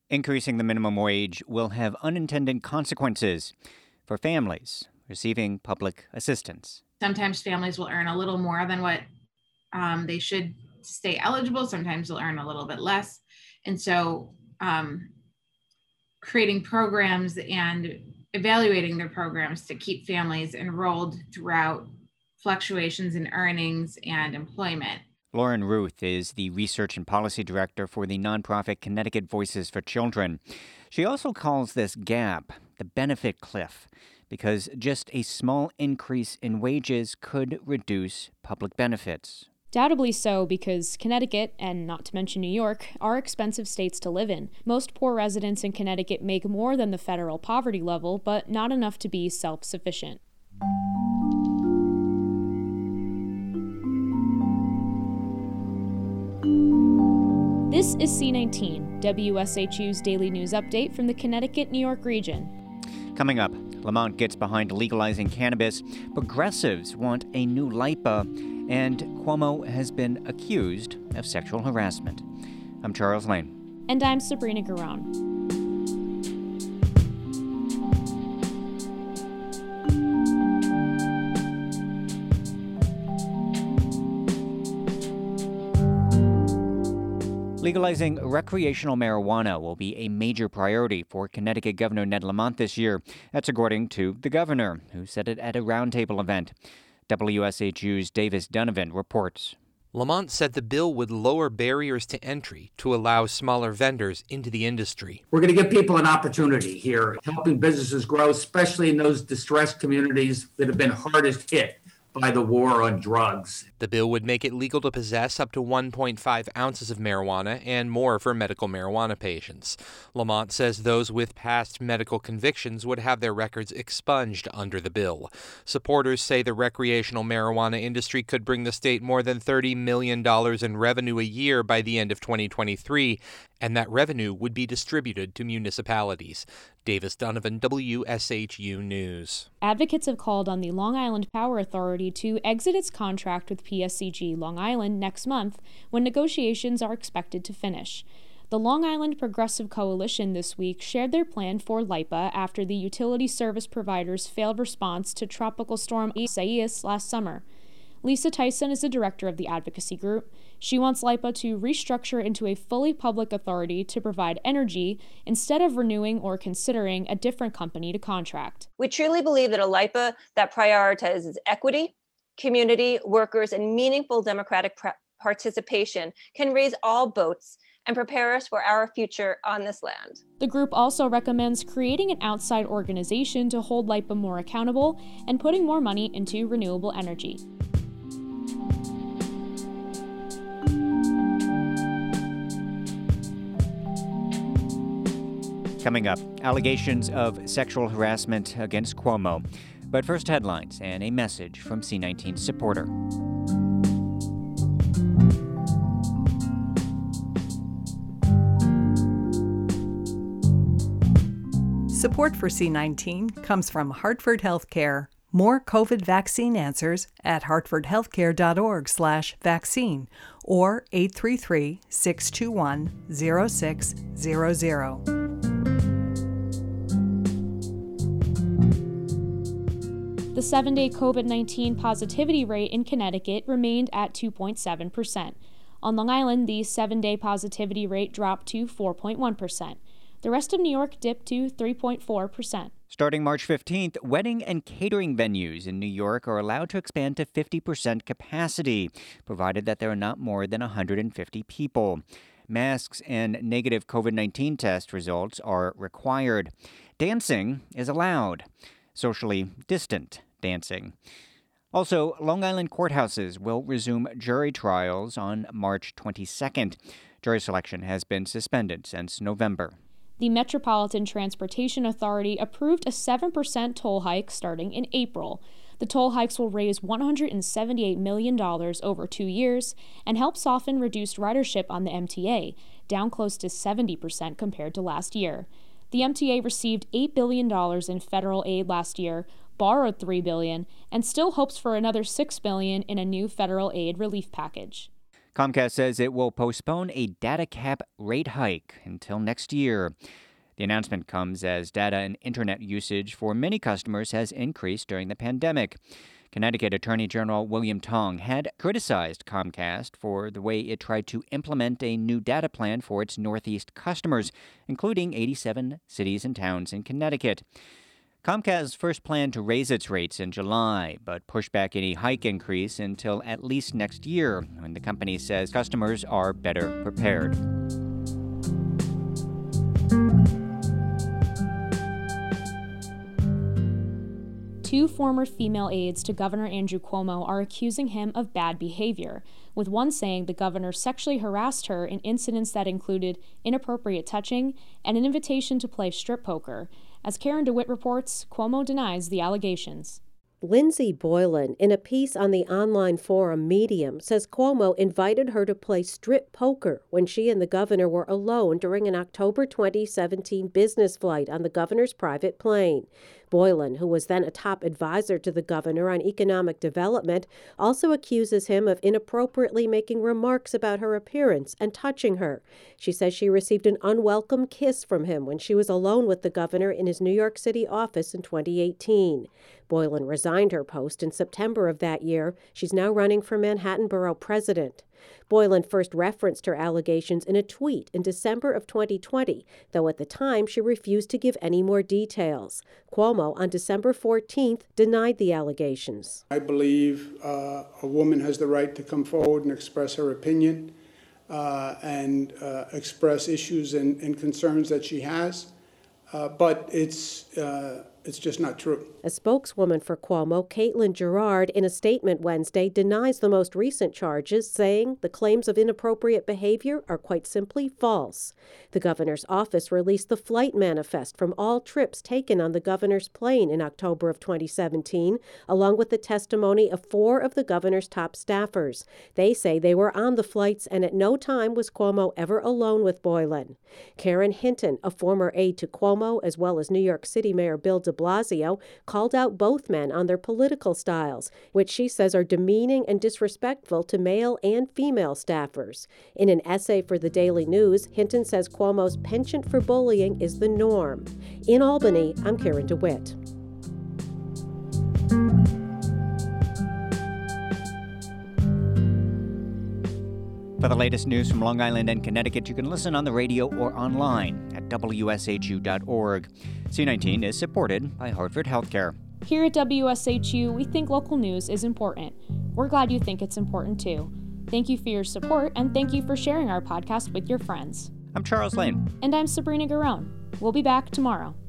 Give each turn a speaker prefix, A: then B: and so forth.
A: Increasing the minimum wage will have unintended consequences for families receiving public assistance.
B: Sometimes families will earn a little more than what they should to stay eligible. Sometimes they'll earn a little bit less. And so creating programs and evaluating their programs to keep families enrolled throughout fluctuations in earnings and employment.
A: Lauren Ruth is the Research and Policy Director for the nonprofit Connecticut Voices for Children. She also calls this gap the benefit cliff, because just a small increase in wages could reduce public benefits.
C: Doubtably so, because Connecticut, and not to mention New York, are expensive states to live in. Most poor residents in Connecticut make more than the federal poverty level, but not enough to be self-sufficient. This is C19, WSHU's daily news update from the Connecticut-New York region.
A: Coming up, Lamont gets behind legalizing cannabis, progressives want a new LIPA, and Cuomo has been accused of sexual harassment. I'm Charles Lane.
C: And I'm Sabrina Garon.
A: Legalizing recreational marijuana will be a major priority for Connecticut Governor Ned Lamont this year. That's according to the governor, who said it at a roundtable event. WSHU's Davis Donovan reports.
D: Lamont said the bill would lower barriers to entry to allow smaller vendors into the industry.
E: We're going to give people an opportunity here, helping businesses grow, especially in those distressed communities that have been hardest hit by the war on drugs.
D: The bill would make it legal to possess up to 1.5 ounces of marijuana and more for medical marijuana patients. Lamont says those with past medical convictions would have their records expunged under the bill. Supporters say the recreational marijuana industry could bring the state more than $30 million in revenue a year by the end of 2023, and that revenue would be distributed to municipalities. Davis Donovan, WSHU News.
C: Advocates have called on the Long Island Power Authority to exit its contract with PSCG Long Island next month, when negotiations are expected to finish. The Long Island Progressive Coalition this week shared their plan for LIPA after the utility service provider's failed response to Tropical Storm Isaias last summer. Lisa Tyson is the director of the advocacy group. She wants LIPA to restructure into a fully public authority to provide energy instead of renewing or considering a different company to contract.
F: We truly believe that a LIPA that prioritizes equity, community, workers, and meaningful democratic participation can raise all boats and prepare us for our future on this land.
C: The group also recommends creating an outside organization to hold LIPA more accountable and putting more money into renewable energy.
A: Coming up, allegations of sexual harassment against Cuomo. But first, headlines and a message from C19 supporter.
G: Support for C19 comes from Hartford Healthcare. More COVID vaccine answers at hartfordhealthcare.org/vaccine or 833-621-0600.
C: The 7-day COVID-19 positivity rate in Connecticut remained at 2.7%. On Long Island, the 7-day positivity rate dropped to 4.1%. The rest of New York dipped to 3.4%.
A: Starting March 15th, wedding and catering venues in New York are allowed to expand to 50% capacity, provided that there are not more than 150 people. Masks and negative COVID-19 test results are required. Dancing is allowed. Socially distant dancing. Also, Long Island courthouses will resume jury trials on March 22nd. Jury selection has been suspended since November.
C: The Metropolitan Transportation Authority approved a 7% toll hike starting in April. The toll hikes will raise $178 million over 2 years and help soften reduced ridership on the MTA, down close to 70% compared to last year. The MTA received $8 billion in federal aid last year, borrowed $3 billion, and still hopes for another $6 billion in a new federal aid relief package.
A: Comcast says it will postpone a data cap rate hike until next year. The announcement comes as data and internet usage for many customers has increased during the pandemic. Connecticut Attorney General William Tong had criticized Comcast for the way it tried to implement a new data plan for its Northeast customers, including 87 cities and towns in Connecticut. Comcast first planned to raise its rates in July, but pushed back any hike increase until at least next year, when the company says customers are better prepared.
C: Two former female aides to Governor Andrew Cuomo are accusing him of bad behavior, with one saying the governor sexually harassed her in incidents that included inappropriate touching and an invitation to play strip poker. As Karen DeWitt reports, Cuomo denies the allegations.
H: Lindsay Boylan, in a piece on the online forum Medium, says Cuomo invited her to play strip poker when she and the governor were alone during an October 2017 business flight on the governor's private plane. Boylan, who was then a top advisor to the governor on economic development, also accuses him of inappropriately making remarks about her appearance and touching her. She says she received an unwelcome kiss from him when she was alone with the governor in his New York City office in 2018. Boylan resigned her post in September of that year. She's now running for Manhattan Borough President. Boylan first referenced her allegations in a tweet in December of 2020, though at the time she refused to give any more details. Cuomo, on December 14th, denied the allegations.
I: I believe a woman has the right to come forward and express her opinion and express issues and concerns that she has, but it's just not true.
H: A spokeswoman for Cuomo, Caitlin Gerard, in a statement Wednesday, denies the most recent charges, saying the claims of inappropriate behavior are quite simply false. The governor's office released the flight manifest from all trips taken on the governor's plane in October of 2017, along with the testimony of 4 of the governor's top staffers. They say they were on the flights, and at no time was Cuomo ever alone with Boylan. Karen Hinton, a former aide to Cuomo, as well as New York City Mayor Bill de Blasio, called out both men on their political styles, which she says are demeaning and disrespectful to male and female staffers. In an essay for the Daily News, Hinton says Cuomo's penchant for bullying is the norm. In Albany, I'm Karen DeWitt.
A: For the latest news from Long Island and Connecticut, you can listen on the radio or online at WSHU.org. C19 is supported by Hartford Healthcare.
C: Here at WSHU, we think local news is important. We're glad you think it's important too. Thank you for your support, and thank you for sharing our podcast with your friends.
A: I'm Charles Lane.
C: And I'm Sabrina Garone. We'll be back tomorrow.